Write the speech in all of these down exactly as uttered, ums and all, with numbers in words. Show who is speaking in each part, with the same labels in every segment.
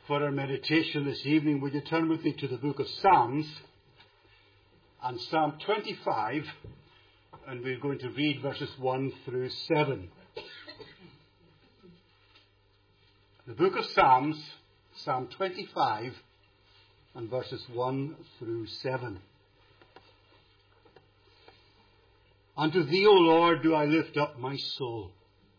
Speaker 1: For our meditation this evening, would you turn with me to the book of Psalms and Psalm twenty-five, and we're going to read verses one through seven. The book of Psalms, Psalm twenty-five, and verses one through seven. Unto thee, O Lord, do I lift up my soul.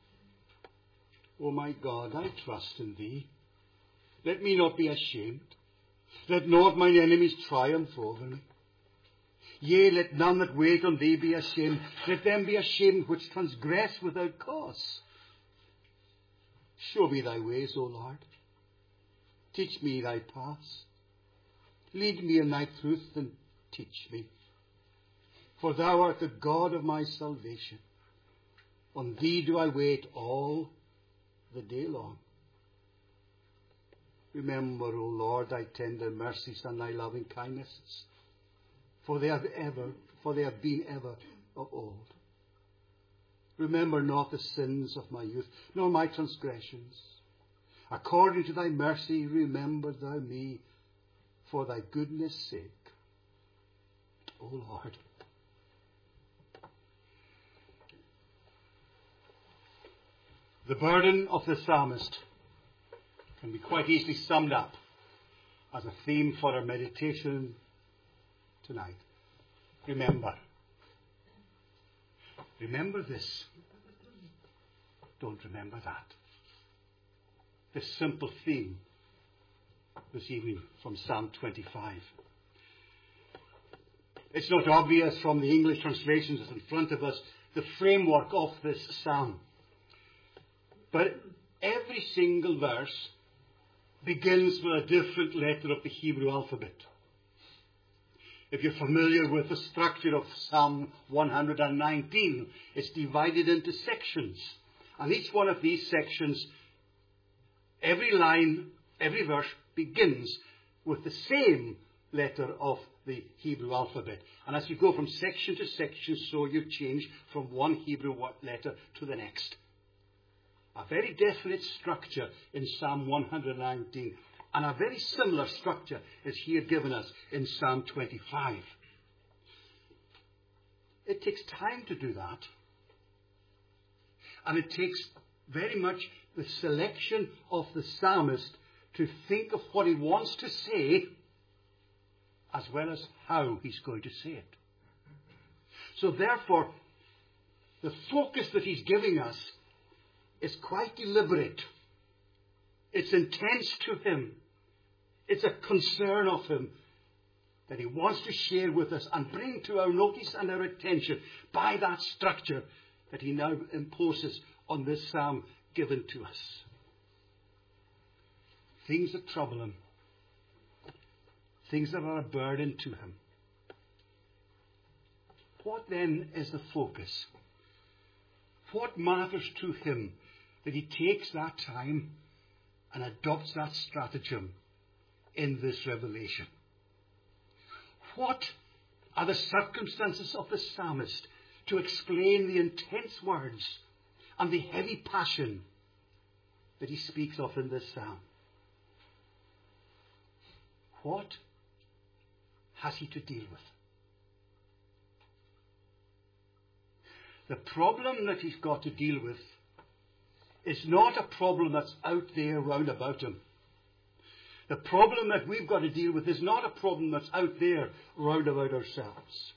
Speaker 1: O my God, I trust in thee. Let me not be ashamed. Let not mine enemies triumph over me. Yea, let none that wait on thee be ashamed. Let them be ashamed which transgress without cause. Show me thy ways, O Lord. Teach me thy paths. Lead me in thy truth and teach me. For thou art the God of my salvation. On thee do I wait all the day long. Remember, O Lord, thy tender mercies and thy loving kindnesses, for they have ever, for they have been ever of old. Remember not the sins of my youth, nor my transgressions. According to thy mercy, remember thou me, for thy goodness' sake, O Lord. The burden of the psalmist can be quite easily summed up as a theme for our meditation tonight. Remember. Remember this. Don't remember that. This simple theme this evening from Psalm twenty-five. It's not obvious from the English translations that's in front of us the framework of this psalm. But every single verse begins with a different letter of the Hebrew alphabet. If you're familiar with the structure of Psalm one hundred nineteen, it's divided into sections. And each one of these sections, every line, every verse begins with the same letter of the Hebrew alphabet. And as you go from section to section, so you change from one Hebrew letter to the next. A very definite structure in Psalm one hundred nineteen. And a very similar structure is here given us in Psalm twenty-five. It takes time to do that. And it takes very much the selection of the psalmist to think of what he wants to say, as well as how he's going to say it. So therefore, the focus that he's giving us is quite deliberate. It's intense to him. It's a concern of him that he wants to share with us and bring to our notice and our attention by that structure that he now imposes on this psalm given to us. Things that trouble him. Things that are a burden to him. What then is the focus? What matters to him that he takes that time and adopts that stratagem in this revelation? What are the circumstances of the psalmist to explain the intense words and the heavy passion that he speaks of in this psalm? What has he to deal with? The problem that he's got to deal with is not a problem that's out there round about him. The problem that we've got to deal with is not a problem that's out there round about ourselves.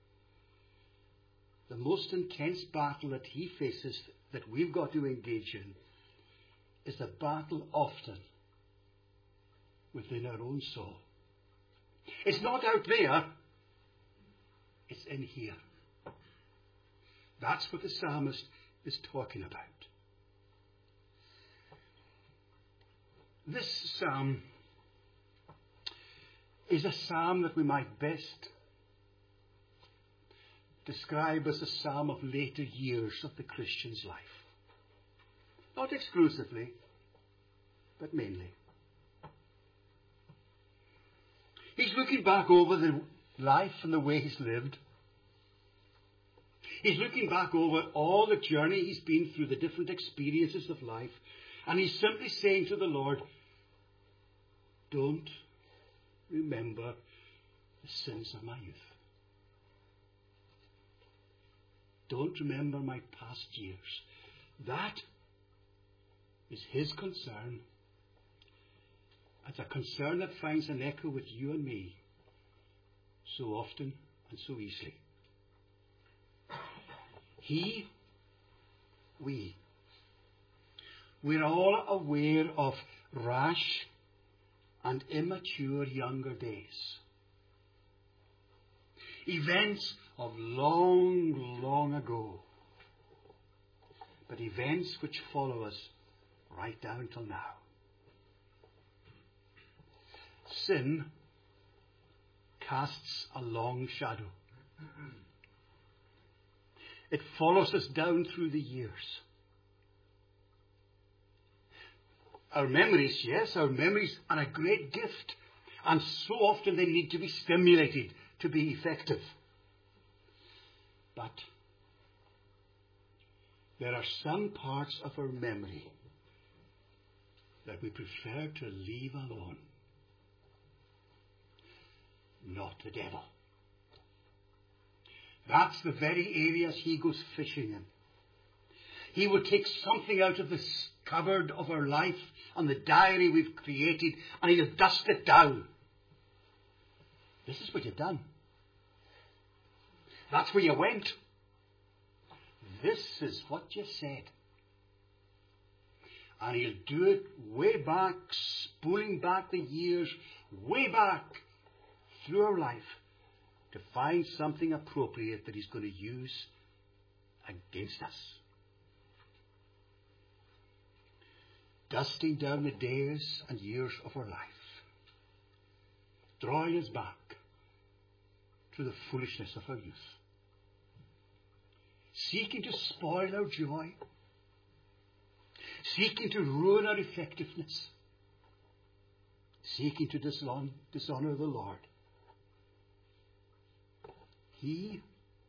Speaker 1: The most intense battle that he faces, that we've got to engage in, is the battle often within our own soul. It's not out there, it's in here. That's what the psalmist is talking about. This psalm is a psalm that we might best describe as a psalm of later years of the Christian's life. Not exclusively, but mainly. He's looking back over the life and the way he's lived. He's looking back over all the journey he's been through, the different experiences of life. And he's simply saying to the Lord, Don't remember the sins of my youth. Don't remember my past years. That is his concern. It's a concern that finds an echo with you and me so often and so easily. He, we, we're all aware of rash and immature younger days. Events of long, long ago. But events which follow us right down till now. Sin casts a long shadow. It follows us down through the years. Our memories, yes, our memories are a great gift. And so often they need to be stimulated to be effective. But there are some parts of our memory that we prefer to leave alone. Not the devil. That's the very areas he goes fishing in. He will take something out of this cupboard of our life and the diary we've created, and he'll dust it down. This is what you've done. That's where you went. This is what you said. And he'll do it way back, spooling back the years, way back through our life, to find something appropriate that he's going to use against us. Dusting down the days and years of our life, drawing us back to the foolishness of our youth, seeking to spoil our joy, seeking to ruin our effectiveness, seeking to dishonor, dishonor the Lord. He,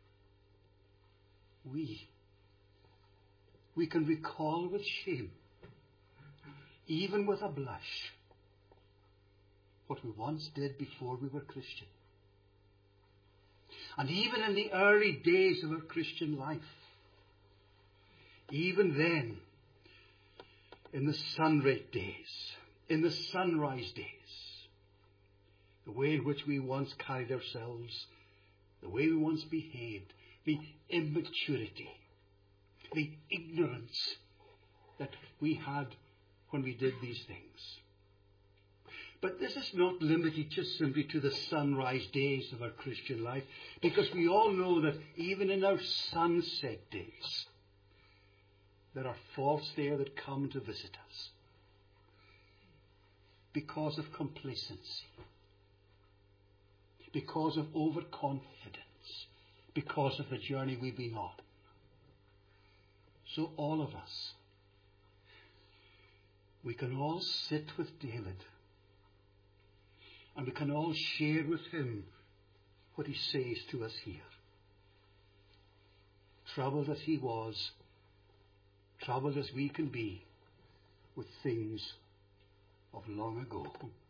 Speaker 1: we, we can recall with shame, even with a blush, what we once did before we were Christian. And even in the early days of our Christian life, even then, in the sunrise days, in the sunrise days, the way in which we once carried ourselves, the way we once behaved, the immaturity, the ignorance that we had when we did these things. But this is not limited just simply to the sunrise days of our Christian life, because we all know that even in our sunset days, there are faults there that come to visit us because of complacency, because of overconfidence, because of the journey we've been on. So all of us, we can all sit with David, and we can all share with him what he says to us here. Troubled as he was, troubled as we can be with things of long ago.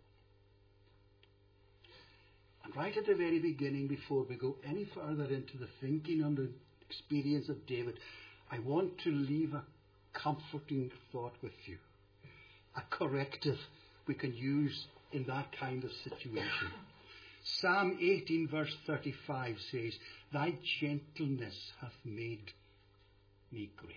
Speaker 1: And right at the very beginning, before we go any further into the thinking and the experience of David, I want to leave a comforting thought with you, a corrective we can use in that kind of situation. Psalm eighteen verse thirty-five says, "Thy gentleness hath made me great."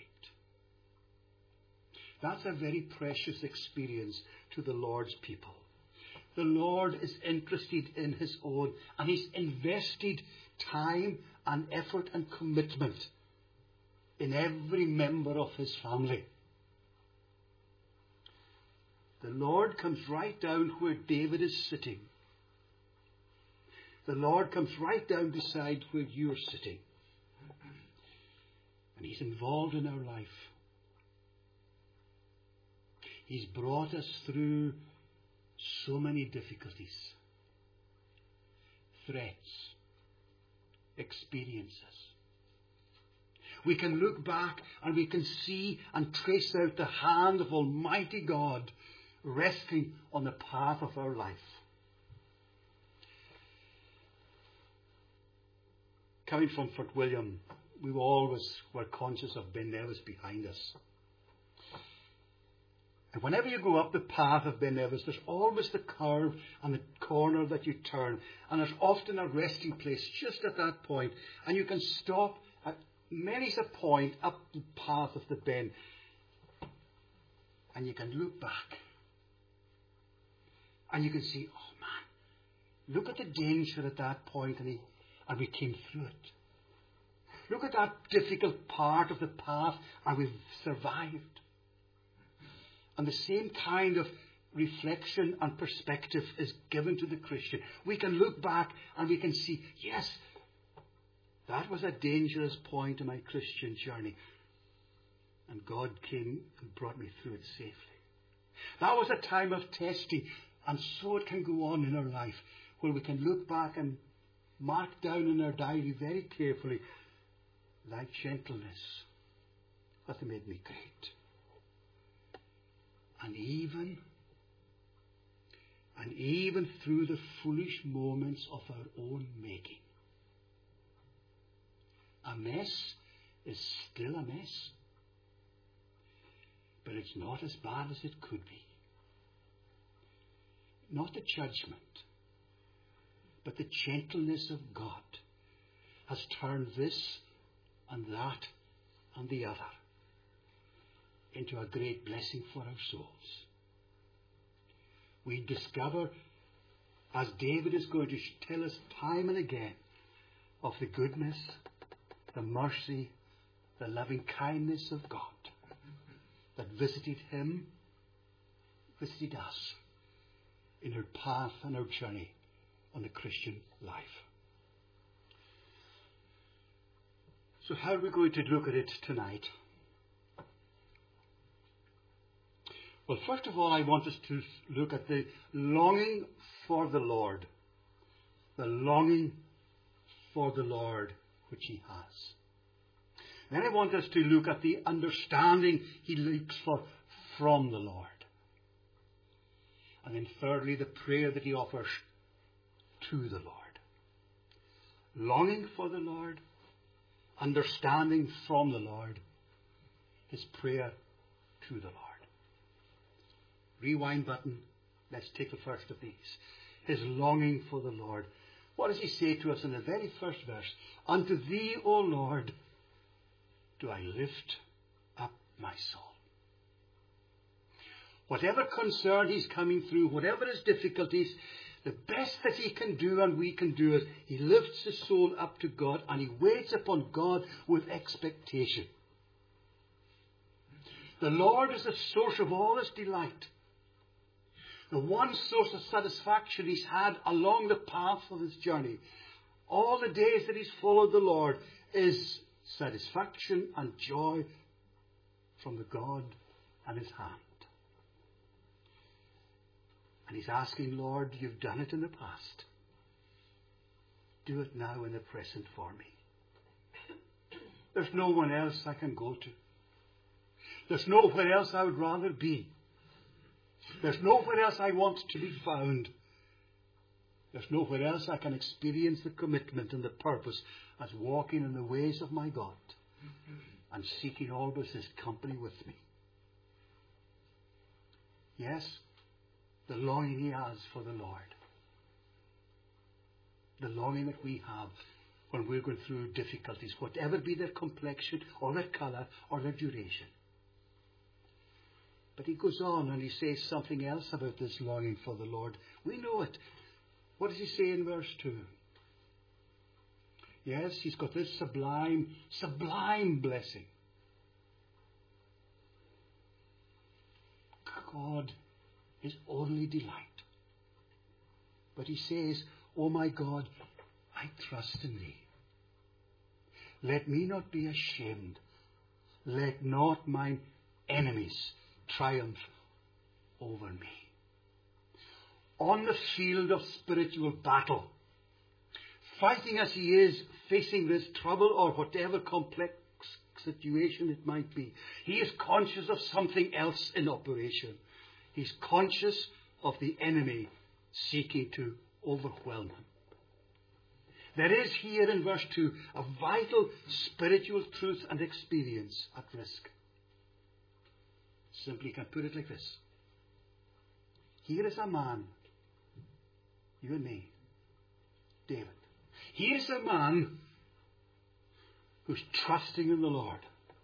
Speaker 1: That's a very precious experience to the Lord's people. The Lord is interested in his own, and he's invested time and effort and commitment in every member of his family. The Lord comes right down where David is sitting. The Lord comes right down beside where you're sitting. And he's involved in our life. He's brought us through so many difficulties, threats, experiences. We can look back and we can see and trace out the hand of Almighty God resting on the path of our life. Coming from Fort William, we always were conscious of Ben Nevis behind us. And whenever you go up the path of Ben Nevis, there's always the curve and the corner that you turn. And there's often a resting place just at that point. And you can stop at many's a point up the path of the Ben. And you can look back. And you can see, oh man, look at the danger at that point, and, he, and we came through it. Look at that difficult part of the path, and we've survived. And the same kind of reflection and perspective is given to the Christian. We can look back and we can see, yes, that was a dangerous point in my Christian journey. And God came and brought me through it safely. That was a time of testing. And so it can go on in our life, where we can look back and mark down in our diary very carefully, thy gentleness hath made me great. And even, and even through the foolish moments of our own making, a mess is still a mess, but it's not as bad as it could be. Not the judgment, but the gentleness of God has turned this and that and the other into a great blessing for our souls. We discover, as David is going to tell us time and again, of the goodness, the mercy, the loving kindness of God that visited him, visited us in our path and our journey on the Christian life. So how are we going to look at it tonight? Well, first of all, I want us to look at the longing for the Lord. The longing for the Lord which he has. Then I want us to look at the understanding he looks for from the Lord. And then thirdly, the prayer that he offers to the Lord. Longing for the Lord, understanding from the Lord, his prayer to the Lord. Rewind button. Let's take the first of these. His longing for the Lord. What does he say to us in the very first verse? Unto thee, O Lord, do I lift up my soul. Whatever concern he's coming through, whatever his difficulties, the best that he can do and we can do is he lifts his soul up to God and he waits upon God with expectation. The Lord is the source of all his delight. The one source of satisfaction he's had along the path of his journey, all the days that he's followed the Lord, is satisfaction and joy from the God and his hand. And he's asking, Lord, you've done it in the past. Do it now in the present for me. There's no one else I can go to. There's nowhere else I would rather be. There's nowhere else I want to be found. There's nowhere else I can experience the commitment and the purpose as walking in the ways of my God and seeking always his company with me. Yes, the longing he has for the Lord. The longing that we have when we're going through difficulties, whatever be their complexion or their colour or their duration. But he goes on and he says something else about this longing for the Lord. We know it. What does he say in verse two? Yes, he's got this sublime, sublime blessing. God, his only delight. But he says, O my God, I trust in thee. Let me not be ashamed. Let not mine enemies triumph over me. On the field of spiritual battle, fighting as he is, facing this trouble or whatever complex situation it might be, he is conscious of something else in operation. He's conscious of the enemy seeking to overwhelm him. There is here in verse two a vital spiritual truth and experience at risk. Simply can put it like this. Here is a man, you and me, David. Here is a man who's trusting in the Lord,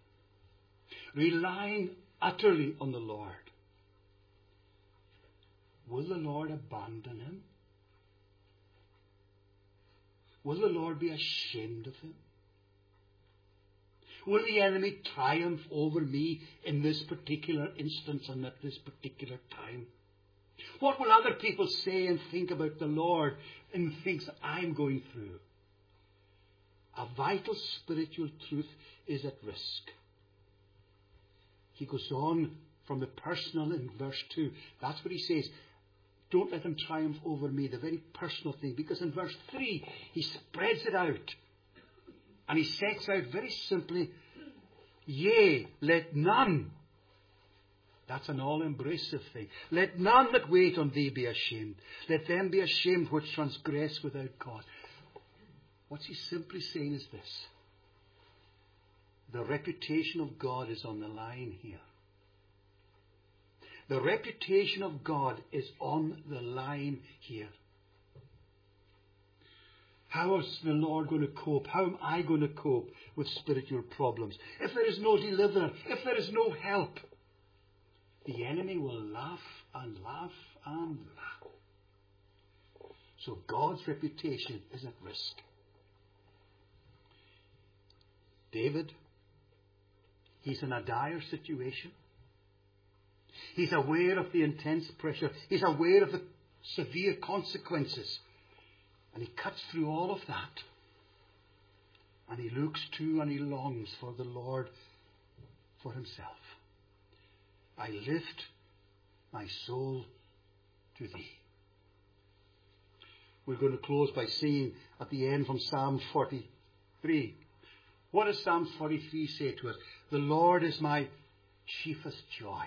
Speaker 1: relying utterly on the Lord. Will the Lord abandon him? Will the Lord be ashamed of him? Will the enemy triumph over me in this particular instance and at this particular time? What will other people say and think about the Lord in things I'm going through? A vital spiritual truth is at risk. He goes on from the personal in verse two. That's what he says. Don't let them triumph over me, the very personal thing. Because in verse three, he spreads it out. And he sets out very simply, yea, let none. That's an all-embracive thing. Let none that wait on thee be ashamed. Let them be ashamed which transgress without cause. What he's simply saying is this. The reputation of God is on the line here. The reputation of God is on the line here. How is the Lord going to cope? How am I going to cope with spiritual problems? If there is no deliverer, if there is no help, the enemy will laugh and laugh and laugh. So God's reputation is at risk. David, he's in a dire situation. He's aware of the intense pressure. He's aware of the severe consequences. And he cuts through all of that. And he looks to and he longs for the Lord for himself. I lift my soul to thee. We're going to close by singing at the end from Psalm forty-three. What does Psalm forty-three say to us? The Lord is my chiefest joy.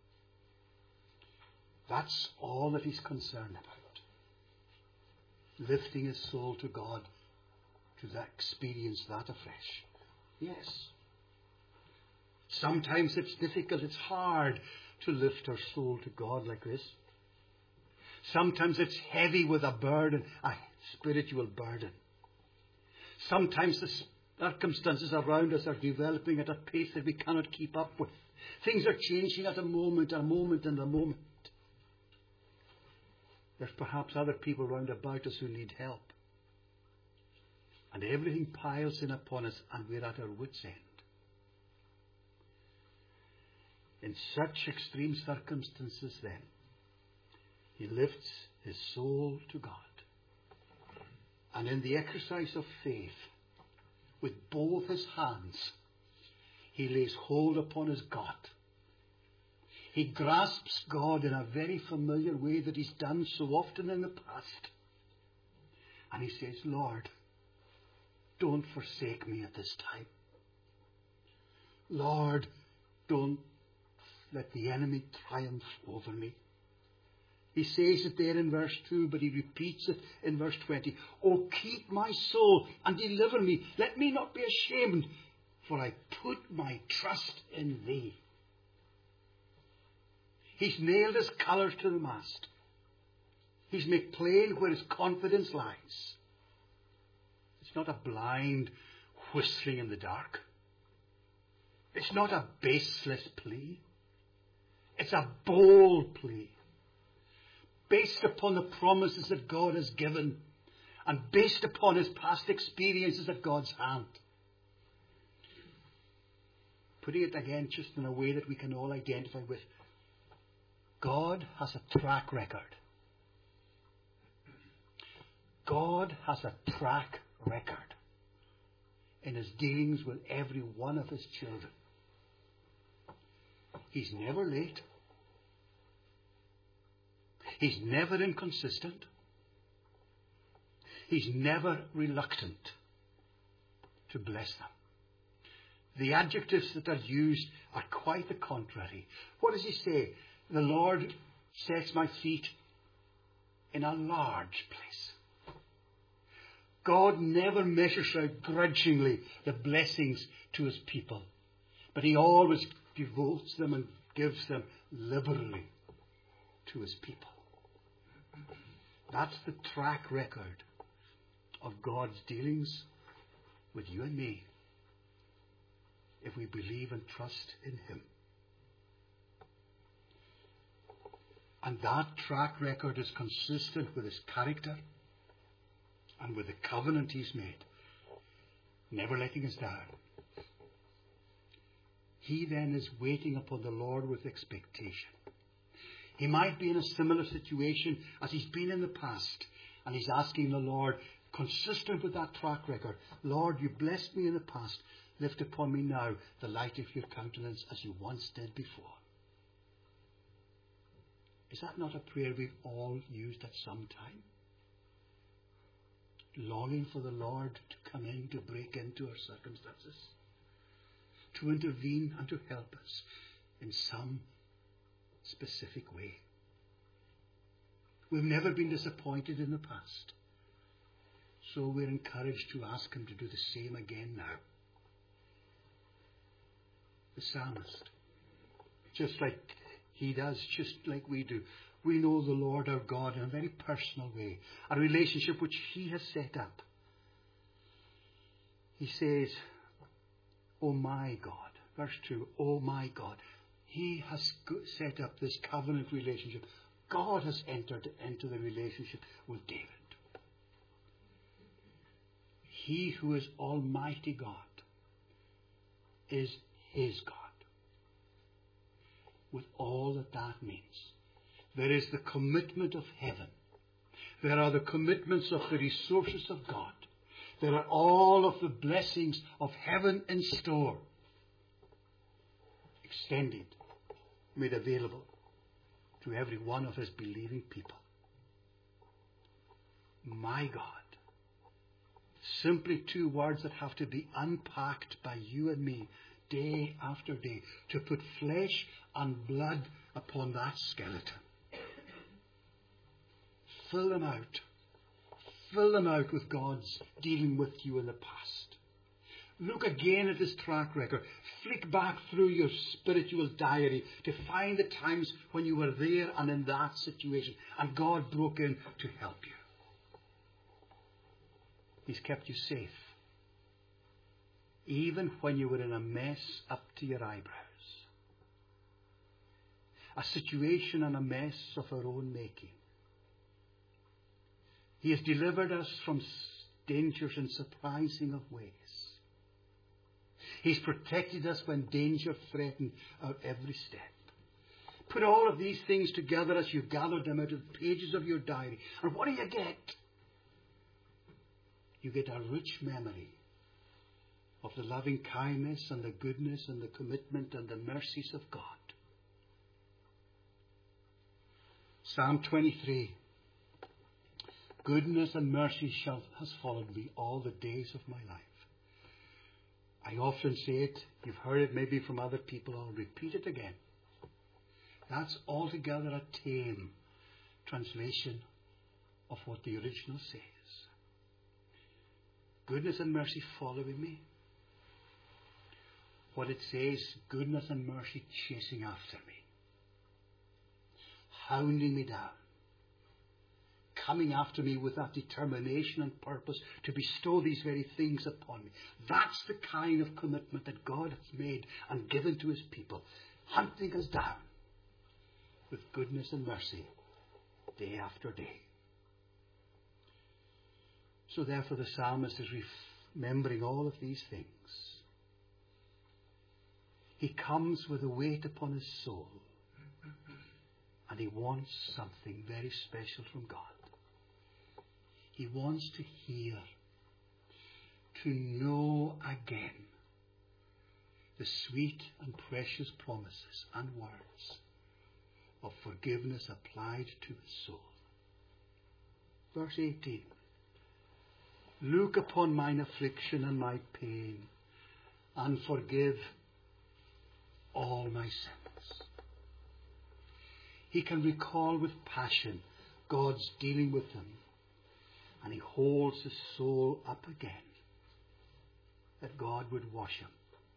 Speaker 1: That's all that he's concerned about. Lifting his soul to God to that experience that afresh. Yes. Sometimes it's difficult, it's hard to lift our soul to God like this. Sometimes it's heavy with a burden, a spiritual burden. Sometimes the circumstances around us are developing at a pace that we cannot keep up with. Things are changing at a moment, a moment and a moment. There's perhaps other people round about us who need help. And everything piles in upon us and we're at our wits' end. In such extreme circumstances then, he lifts his soul to God. And in the exercise of faith, with both his hands, he lays hold upon his God. He grasps God in a very familiar way that he's done so often in the past. And he says, Lord, don't forsake me at this time. Lord, don't let the enemy triumph over me. He says it there in verse two, but he repeats it in verse twenty. Oh, keep my soul and deliver me. Let me not be ashamed, for I put my trust in thee. He's nailed his colours to the mast. He's made plain where his confidence lies. It's not a blind whistling in the dark. It's not a baseless plea. It's a bold plea. Based upon the promises that God has given and based upon his past experiences at God's hand. Putting it again just in a way that we can all identify with. God has a track record. God has a track record in his dealings with every one of his children. He's never late. He's never inconsistent. He's never reluctant to bless them. The adjectives that are used are quite the contrary. What does he say? The Lord sets my feet in a large place. God never measures out grudgingly the blessings to his people, but he always devotes them and gives them liberally to his people. That's the track record of God's dealings with you and me, if we believe and trust in him. And that track record is consistent with his character and with the covenant he's made, never letting us down. He then is waiting upon the Lord with expectation. He might be in a similar situation as he's been in the past, and he's asking the Lord, consistent with that track record, Lord, you blessed me in the past. Lift upon me now the light of your countenance as you once did before. Is that not a prayer we've all used at some time? Longing for the Lord to come in, to break into our circumstances, to intervene and to help us in some specific way. We've never been disappointed in the past, so we're encouraged to ask him to do the same again now. The psalmist, just like he does, just like we do, we know the Lord our God in a very personal way, a relationship which he has set up. He says, "Oh my God," verse two, "Oh my God." He has set up this covenant relationship. God has entered into the relationship with David. He who is Almighty God is his God, with all that that means. There is the commitment of heaven. There are the commitments of the resources of God. There are all of the blessings of heaven in store, extended, made available to every one of his believing people. My God. Simply two words that have to be unpacked by you and me day after day to put flesh and blood upon that skeleton. Fill them out. Fill them out with God's dealing with you in the past. Look again at this track record. Flick back through your spiritual diary to find the times when you were there and in that situation and God broke in to help you. He's kept you safe, even when you were in a mess up to your eyebrows. A situation and a mess of our own making. He has delivered us from dangers in surprising of ways. He's protected us when danger threatened our every step. Put all of these things together as you've gathered them out of the pages of your diary. And what do you get? You get a rich memory of the loving kindness and the goodness and the commitment and the mercies of God. Psalm twenty-three. Goodness and mercy shall has followed me all the days of my life. I often say it, you've heard it maybe from other people, I'll repeat it again. That's altogether a tame translation of what the original says. Goodness and mercy following me. What it says, goodness and mercy chasing after me. Hounding me down. Coming after me with that determination and purpose to bestow these very things upon me. That's the kind of commitment that God has made and given to his people. Hunting us down with goodness and mercy day after day. So therefore the psalmist is remembering all of these things. He comes with a weight upon his soul. And he wants something very special from God. He wants to hear, to know again the sweet and precious promises and words of forgiveness applied to his soul. Verse eighteen. Look upon mine affliction and my pain, and forgive all my sins. he can recall with passion God's dealing with him. And he holds his soul up again, that God would wash him.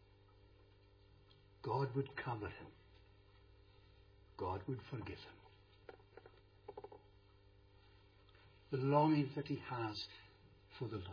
Speaker 1: God would cover him. God would forgive him. The longing that he has for the Lord.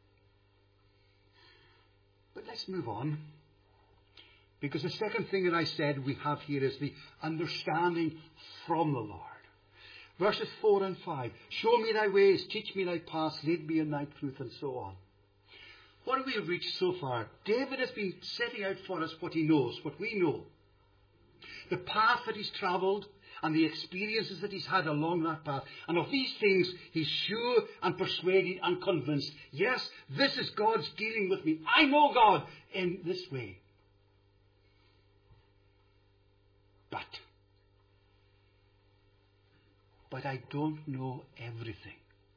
Speaker 1: But let's move on. Because the second thing that I said we have here is the understanding from the Lord. Verses four and five. Show me thy ways, teach me thy paths, lead me in thy truth, and so on. What have we reached so far? David has been setting out for us what he knows, what we know. The path that he's travelled and the experiences that he's had along that path. And of these things, he's sure and persuaded and convinced. Yes, this is God's dealing with me. I know God in this way. But, but I don't know everything.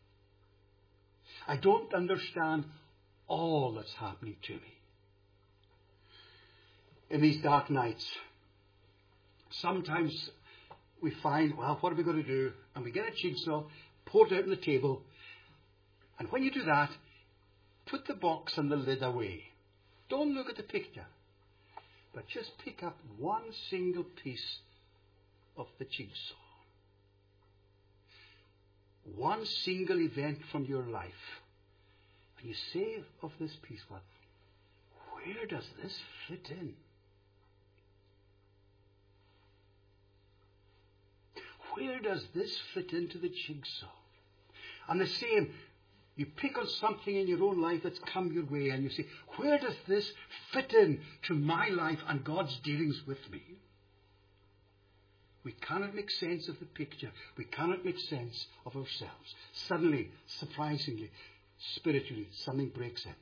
Speaker 1: I don't understand all that's happening to me. In these dark nights, sometimes we find, well, what are we going to do? And we get a jigsaw, pour it out on the table. And when you do that, put the box and the lid away. Don't look at the picture. But just pick up one single piece of the jigsaw. One single event from your life. And you say of this piece, well, where does this fit in? Where does this fit into the jigsaw? And the same, you pick on something in your own life that's come your way and you say, where does this fit in to my life and God's dealings with me? We cannot make sense of the picture. We cannot make sense of ourselves. Suddenly, surprisingly, spiritually, something breaks in.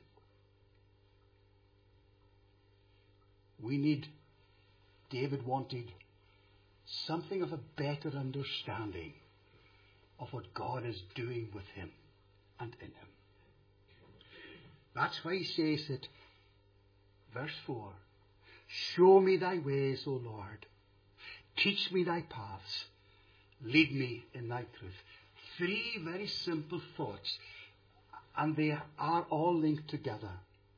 Speaker 1: We need, David wanted something of a better understanding of what God is doing with him and in him. That's why he says that, verse four, show me thy ways, O Lord. Teach me thy paths. Lead me in thy truth. Three very simple thoughts, and they are all linked together.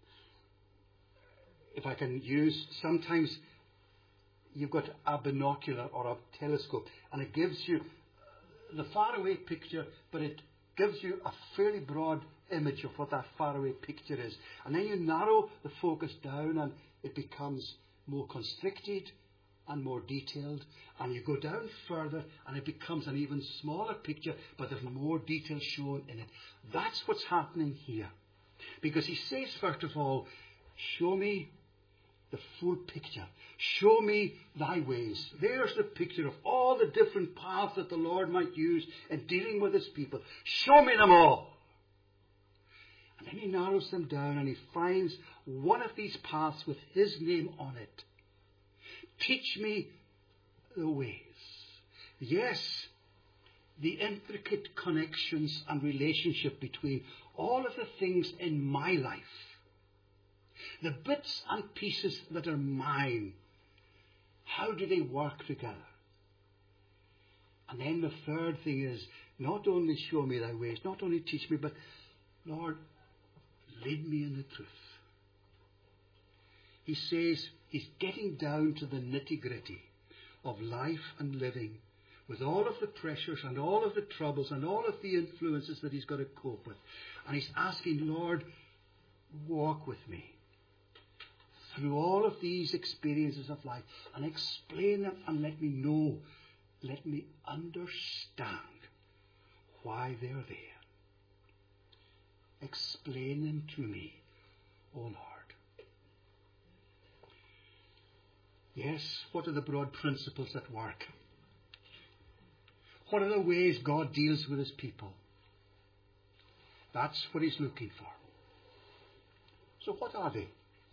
Speaker 1: If I can use, sometimes you've got a binocular or a telescope, and it gives you the faraway picture, but it gives you a fairly broad image of what that faraway picture is. And then you narrow the focus down, and it becomes more constricted and more detailed. And you go down further, and it becomes an even smaller picture, but there's more detail shown in it. That's what's happening here. Because he says, first of all, show me the full picture. Show me thy ways. There's the picture of all the different paths that the Lord might use in dealing with his people. Show me them all. And then he narrows them down and he finds one of these paths with his name on it. Teach me the ways. Yes, the intricate connections and relationship between all of the things in my life. The bits and pieces that are mine. How do they work together? And then the third thing is, not only show me thy ways, not only teach me, but Lord, lead me in the truth. He says he's getting down to the nitty-gritty of life and living, with all of the pressures and all of the troubles and all of the influences that he's got to cope with. And he's asking, Lord, walk with me through all of these experiences of life and explain them and let me know, let me understand why they're there. Explain them to me, O Lord. Yes, what are the broad principles at work? What are the ways God deals with his people? That's what he's looking for. So what are they?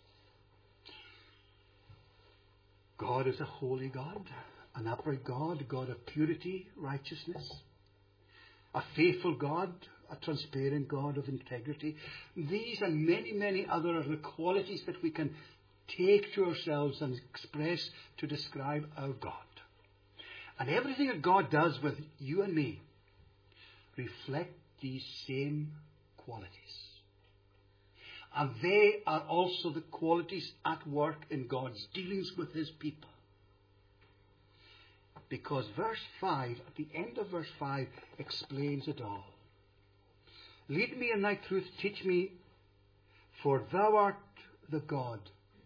Speaker 1: God is a holy God, an upright God, a God of purity, righteousness, a faithful God, a transparent God of integrity. These and many, many other are the qualities that we can take to ourselves and express to describe our God. And everything that God does with you and me reflect these same qualities. And they are also the qualities at work in God's dealings with his people. Because verse five, at the end of verse five, explains it all. Lead me in thy truth, teach me, for thou art the God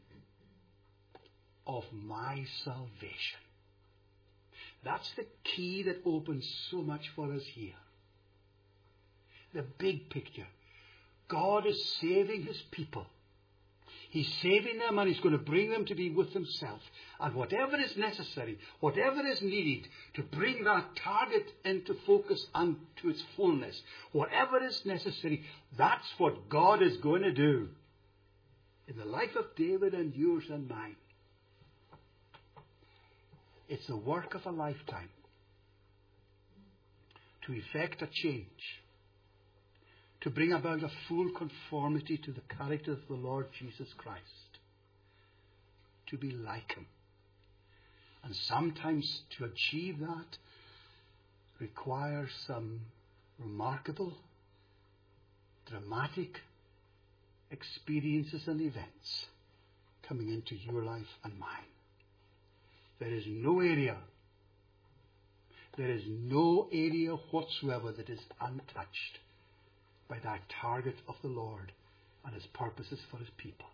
Speaker 1: of my salvation. That's the key that opens so much for us here. The big picture. God is saving his people. He's saving them, and he's going to bring them to be with himself. And whatever is necessary, whatever is needed to bring that target into focus and to its fullness, whatever is necessary, that's what God is going to do in the life of David and yours and mine. It's the work of a lifetime to effect a change, to bring about a full conformity to the character of the Lord Jesus Christ, to be like him. And sometimes to achieve that requires some remarkable, dramatic experiences and events coming into your life and mine. There is no area, there is no area whatsoever that is untouched by that target of the Lord and his purposes for his people.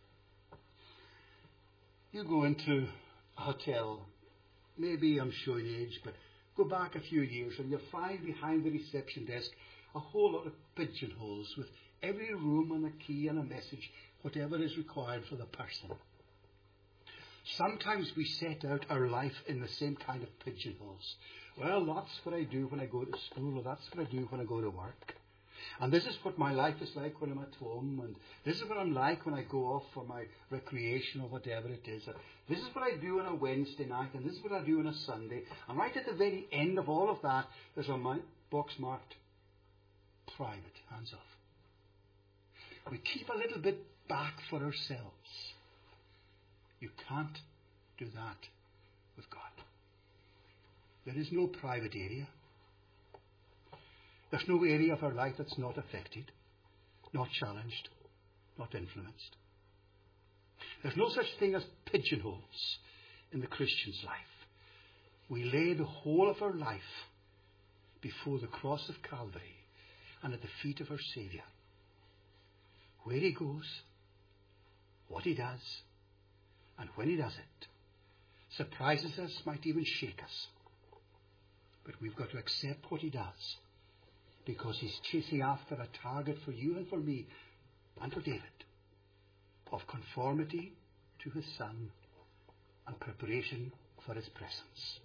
Speaker 1: You go into a hotel, maybe I'm showing age, but go back a few years and you'll find behind the reception desk a whole lot of pigeonholes with every room and a key and a message, whatever is required for the person. Sometimes we set out our life in the same kind of pigeonholes. Well, that's what I do when I go to school, or that's what I do when I go to work. And this is what my life is like when I'm at home, and this is what I'm like when I go off for my recreation or whatever it is. This is what I do on a Wednesday night, and this is what I do on a Sunday. And right at the very end of all of that, there's a box marked private, hands off. We keep a little bit back for ourselves. You can't do that with God. There is no private area. There's no area of our life that's not affected, not challenged, not influenced. There's no such thing as pigeonholes in the Christian's life. We lay the whole of our life before the cross of Calvary and at the feet of our Saviour. Where he goes, what he does, and when he does it, surprises us, might even shake us. But we've got to accept what he does, because he's chasing after a target for you and for me and for David of conformity to his Son and preparation for his presence.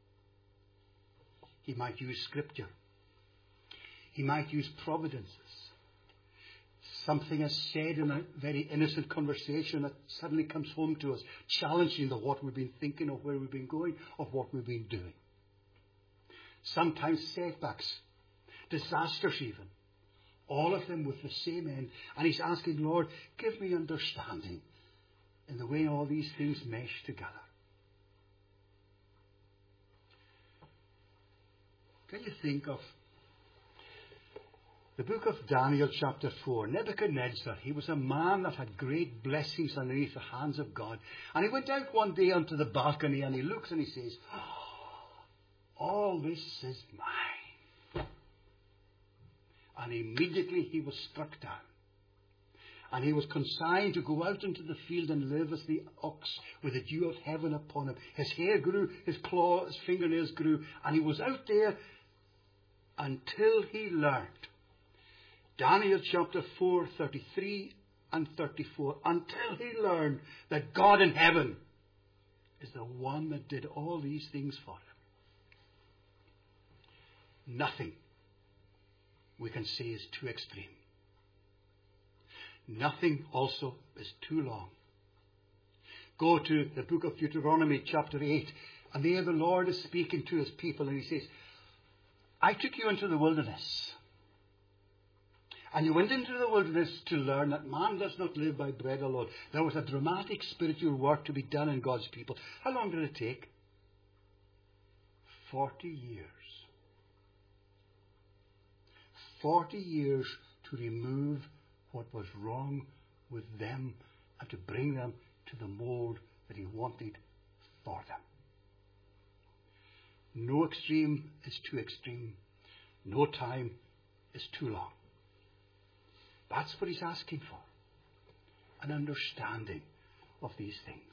Speaker 1: He might use scripture. He might use providences. Something is said in a very innocent conversation that suddenly comes home to us, challenging the what we've been thinking, or where we've been going, or what we've been doing. Sometimes setbacks, disasters even, all of them with the same end. And he's asking, Lord, give me understanding in the way all these things mesh together. Can you think of the book of Daniel chapter four? Nebuchadnezzar, he was a man that had great blessings underneath the hands of God. And he went out one day onto the balcony and he looks and he says, oh, all this is mine. And immediately he was struck down. And he was consigned to go out into the field and live as the ox with the dew of heaven upon him. His hair grew, his claw, his fingernails grew. And he was out there until he learned. Daniel chapter four, thirty-three and thirty-four. Until he learned that God in heaven is the one that did all these things for him. Nothing we can say is too extreme. Nothing also is too long. Go to the book of Deuteronomy chapter eight, and there the Lord is speaking to his people, and he says, I took you into the wilderness, and you went into the wilderness to learn that man does not live by bread alone. There was a dramatic spiritual work to be done in God's people. How long did it take? forty years. Forty years to remove what was wrong with them and to bring them to the mold that he wanted for them. No extreme is too extreme. No time is too long. That's what he's asking for. An understanding of these things.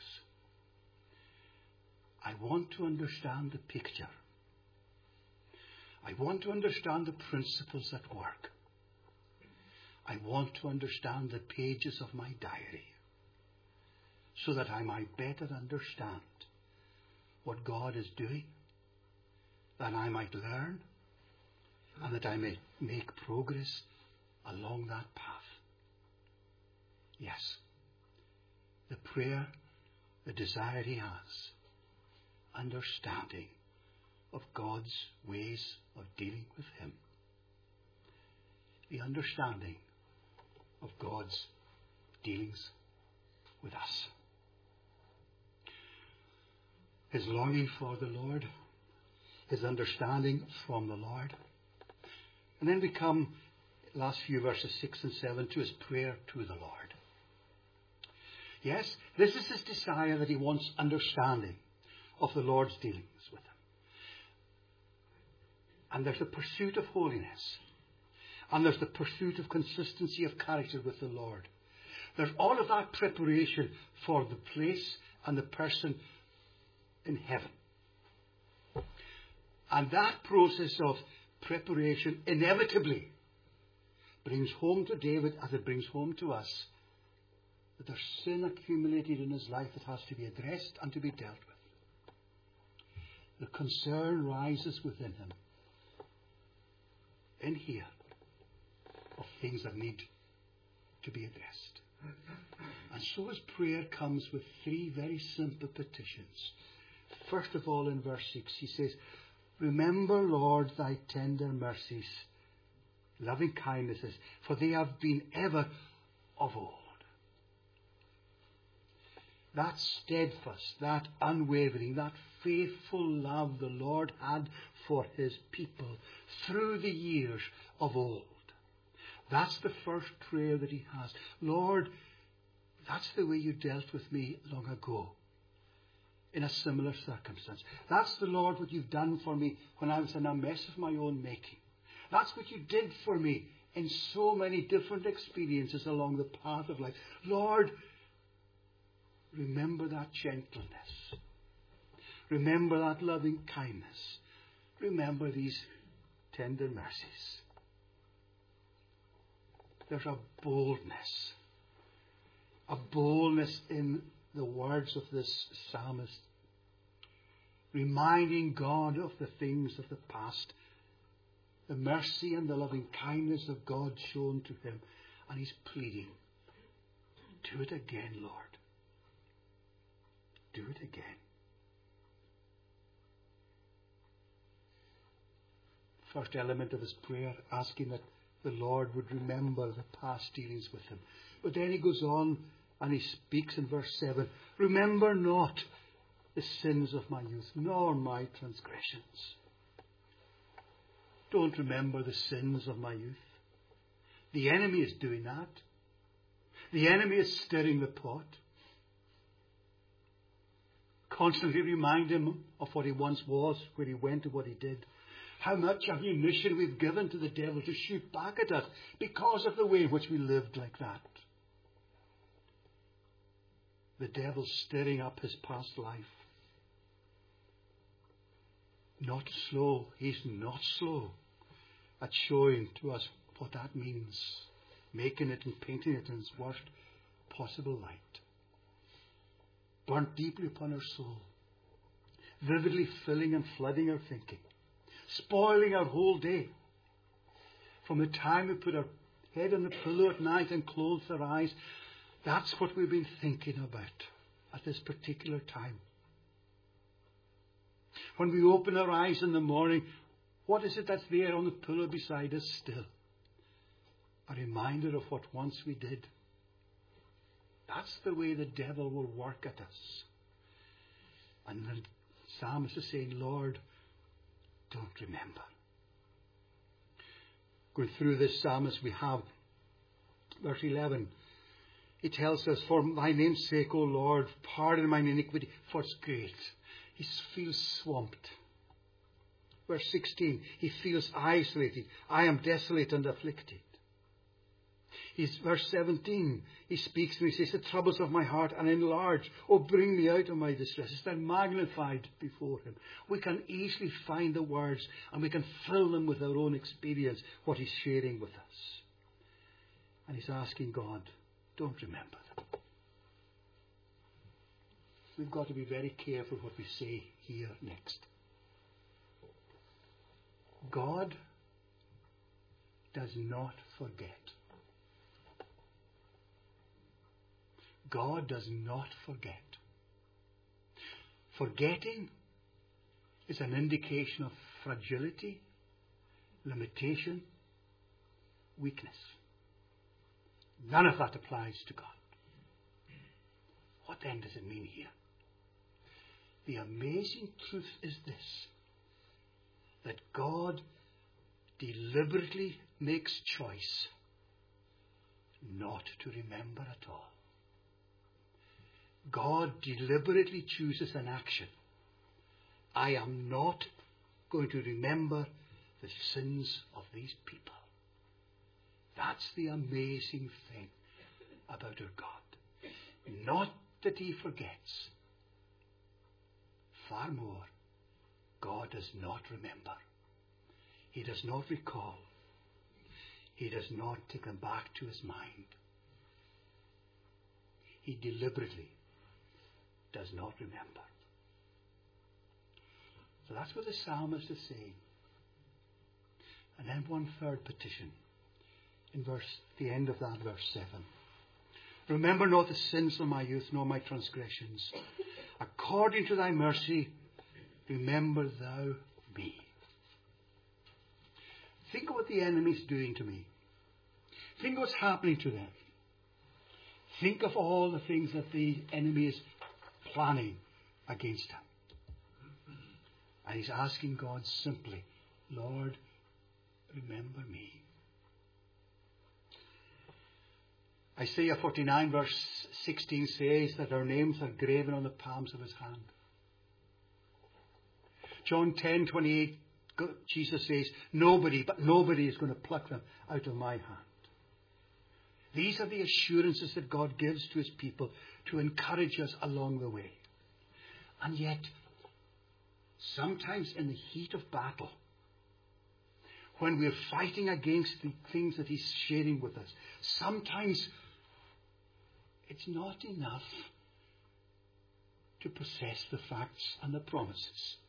Speaker 1: I want to understand the picture. I want to understand the principles at work. I want to understand the pages of my diary so that I might better understand what God is doing, that I might learn, and that I may make progress along that path. Yes, the prayer, the desire he has, understanding of God's ways of dealing with him. The understanding of God's dealings with us. His longing for the Lord, his understanding from the Lord. And then we come, last few verses six and seven, to his prayer to the Lord. Yes, this is his desire, that he wants understanding of the Lord's dealings with him. And there's a pursuit of holiness. And there's the pursuit of consistency of character with the Lord. There's all of that preparation for the place and the person in heaven. And that process of preparation inevitably brings home to David, as it brings home to us, that there's sin accumulated in his life that has to be addressed and to be dealt with. The concern rises within him, in here, of things that need to be addressed. And so his prayer comes with three very simple petitions. First of all, in verse six, he says, "Remember, Lord, thy tender mercies, loving kindnesses, for they have been ever of old." That steadfast, that unwavering, that faithful love the Lord had for his people through the years of old. That's the first prayer that he has. Lord, that's the way you dealt with me long ago in a similar circumstance. That's the Lord, what you've done for me when I was in a mess of my own making. That's what you did for me in so many different experiences along the path of life. Lord, remember that gentleness. Remember that loving kindness. Remember these tender mercies. There's a boldness. A boldness in the words of this psalmist, reminding God of the things of the past, the mercy and the loving kindness of God shown to him. And he's pleading, do it again, Lord. Do it again. First element of his prayer, asking that the Lord would remember the past dealings with him. But then he goes on and he speaks in verse seven, "Remember not the sins of my youth, nor my transgressions." Don't remember the sins of my youth. The enemy is doing that. The enemy is stirring the pot. Constantly remind him of what he once was, where he went and what he did. How much ammunition we've given to the devil to shoot back at us because of the way in which we lived like that. The devil's stirring up his past life. Not slow. He's not slow at showing to us what that means. Making it and painting it in its worst possible light. Burnt deeply upon our soul. Vividly filling and flooding our thinking. Spoiling our whole day. From the time we put our head on the pillow at night and close our eyes, that's what we've been thinking about at this particular time. When we open our eyes in the morning, what is it that's there on the pillow beside us still? A reminder of what once we did. That's the way the devil will work at us. And the psalmist is saying, Lord, don't remember. Going through this psalm as we have, verse eleven, he tells us, for thy name's sake, O Lord, pardon mine iniquity, for it's great. He feels swamped. Verse sixteen, he feels isolated. I am desolate and afflicted. He's, verse seventeen, he speaks to me, he says, the troubles of my heart are enlarged. Oh, bring me out of my distresses. They're magnified before him. We can easily find the words and we can fill them with our own experience, what he's sharing with us. And he's asking God, don't remember them. We've got to be very careful what we say here next. God does not forget. God does not forget. Forgetting is an indication of fragility, limitation, weakness. None of that applies to God. What then does it mean here? The amazing truth is this, that God deliberately makes choice not to remember at all. God deliberately chooses an action. I am not going to remember the sins of these people. That's the amazing thing about our God. Not that he forgets. Far more, God does not remember. He does not recall. He does not take them back to his mind. He deliberately does not remember. So that's what the psalmist is saying. And then one third petition in verse, the end of that verse seven. Remember not the sins of my youth, nor my transgressions. According to thy mercy, remember thou me. Think of what the enemy is doing to me. Think of what's happening to them. Think of all the things that the enemy is planning against him. And he's asking God simply, Lord, remember me. Isaiah forty-nine verse sixteen says that our names are graven on the palms of his hand. John ten twenty-eight, Jesus says, nobody, but nobody is going to pluck them out of my hand. These are the assurances that God gives to his people to encourage us along the way. And yet, sometimes in the heat of battle, when we're fighting against the things that he's sharing with us, sometimes it's not enough to possess the facts and the promises.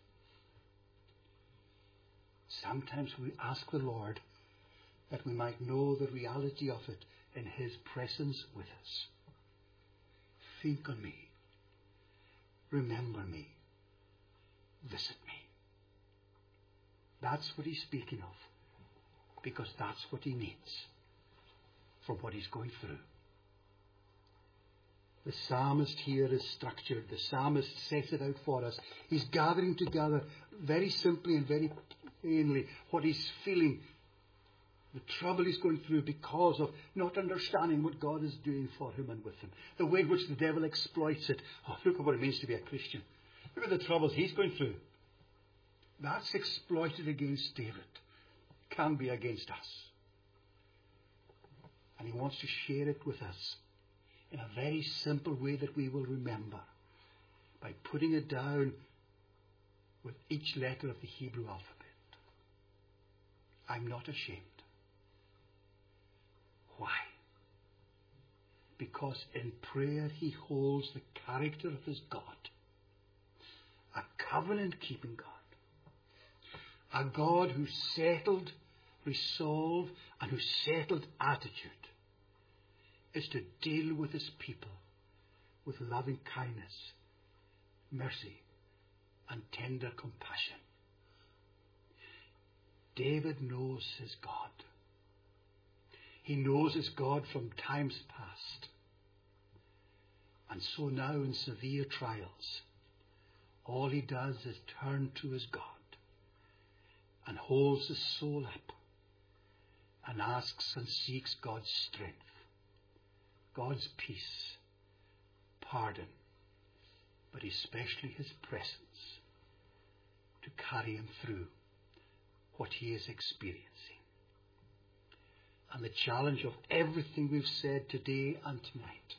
Speaker 1: Sometimes we ask the Lord that we might know the reality of it in his presence with us. Think on me. Remember me. Visit me. That's what he's speaking of, because that's what he needs for what he's going through. The psalmist here is structured. The psalmist sets it out for us. He's gathering together very simply and very plainly what he's feeling, the trouble he's going through because of not understanding what God is doing for him and with him. The way in which the devil exploits it. Oh, look at what it means to be a Christian. Look at the troubles he's going through. That's exploited against David. Can be against us. And he wants to share it with us in a very simple way that we will remember, by putting it down with each letter of the Hebrew alphabet. I'm not ashamed. Why? Because in prayer he holds the character of his God, a covenant-keeping God, a God whose settled resolve and whose settled attitude is to deal with his people with loving kindness, mercy, and tender compassion. David knows his God. He knows his God from times past. And so now in severe trials, all he does is turn to his God. and holds his soul up and asks and seeks God's strength, God's peace, pardon, but especially his presence to carry him through what he is experiencing. And the challenge of everything we've said today and tonight,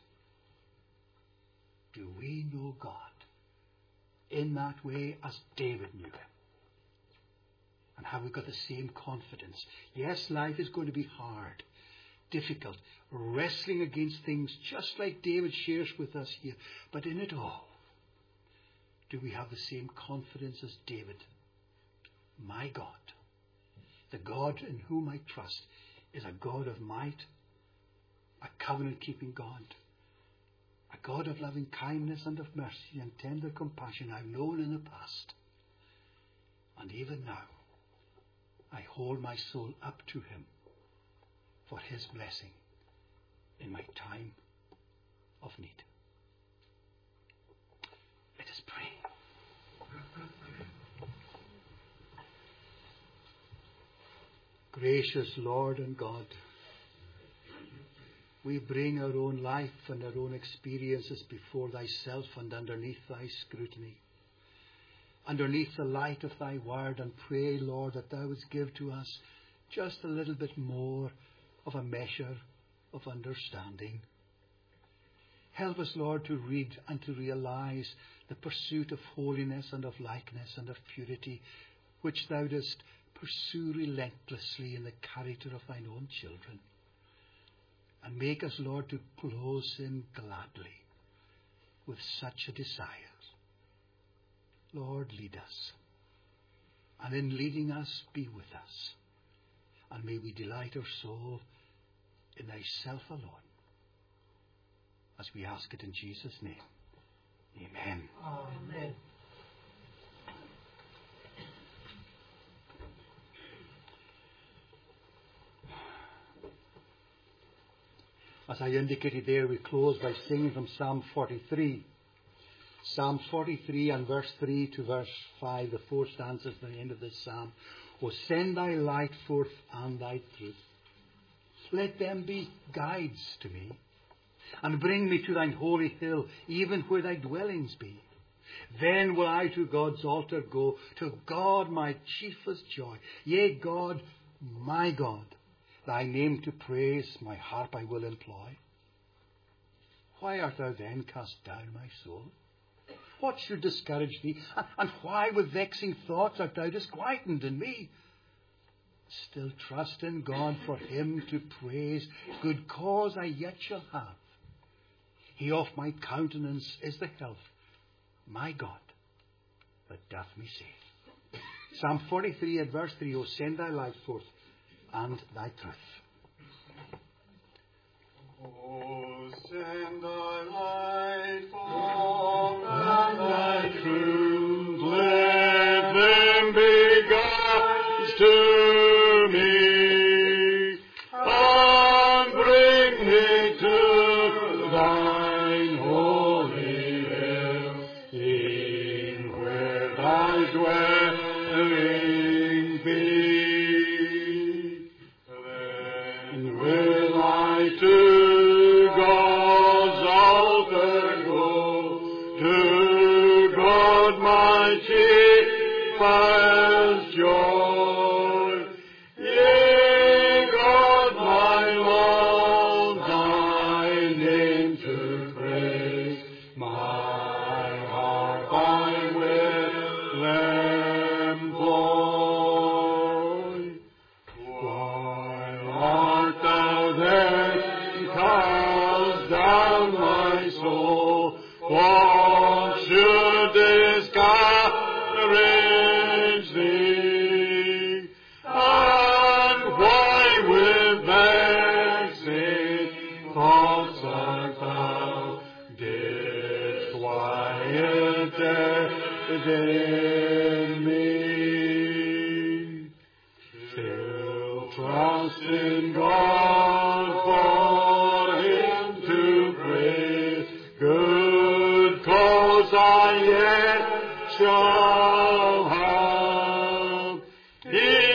Speaker 1: do we know God in that way as David knew him? And have we got the same confidence? Yes, life is going to be hard, difficult, wrestling against things just like David shares with us here. But in it all, do we have the same confidence as David? My God, the God in whom I trust, is a God of might, a covenant-keeping God, a God of loving kindness and of mercy and tender compassion I've known in the past. And even now, I hold my soul up to him for his blessing in my time of need. Let us pray. Gracious Lord and God, we bring our own life and our own experiences before thyself and underneath thy scrutiny, underneath the light of thy word, and pray, Lord, that thou wouldst give to us just a little bit more of a measure of understanding. Help us, Lord, to read and to realize the pursuit of holiness and of likeness and of purity, which thou dost pursue relentlessly in the character of thine own children. And make us, Lord, to close in gladly with such a desire. Lord, lead us. And in leading us, be with us. And may we delight our soul in thyself alone. As we ask it in Jesus' name. Amen.
Speaker 2: Amen.
Speaker 1: As I indicated there, we close by singing from Psalm forty-three. Psalm forty-three and verse three to verse five, the four stanzas at the end of this psalm. O send thy light forth and thy truth. Let them be guides to me, and bring me to thine holy hill, even where thy dwellings be. Then will I to God's altar go, to God my chiefest joy. Yea, God, my God, thy name to praise, my harp I will employ. Why art thou then cast down, my soul? What should discourage thee? And why with vexing thoughts art thou disquieted in me? Still trust in God for him to praise, good cause I yet shall have. He of my countenance is the health, my God, that doth me save. Psalm forty-three and verse three, O send thy light forth and thy truth.
Speaker 2: O send thy light forth and thy truth, let them be guides to me, and bring me to thine holy hill, in where thy dwelling be. Then will I to God's altar go, to God my chiefest joy. Yea, God my Lord, thy name to praise, my harp I will employ. Why art thou then cast down, my soul? What should discourage thee? And why with vexing thoughts art thou disquieted in me? Still trust in God for him to praise, good cause I yet shall have. He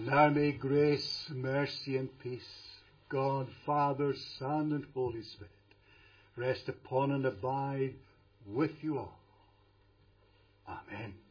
Speaker 1: And now may grace, mercy, and peace, God, Father, Son, and Holy Spirit, rest upon and abide with you all. Amen.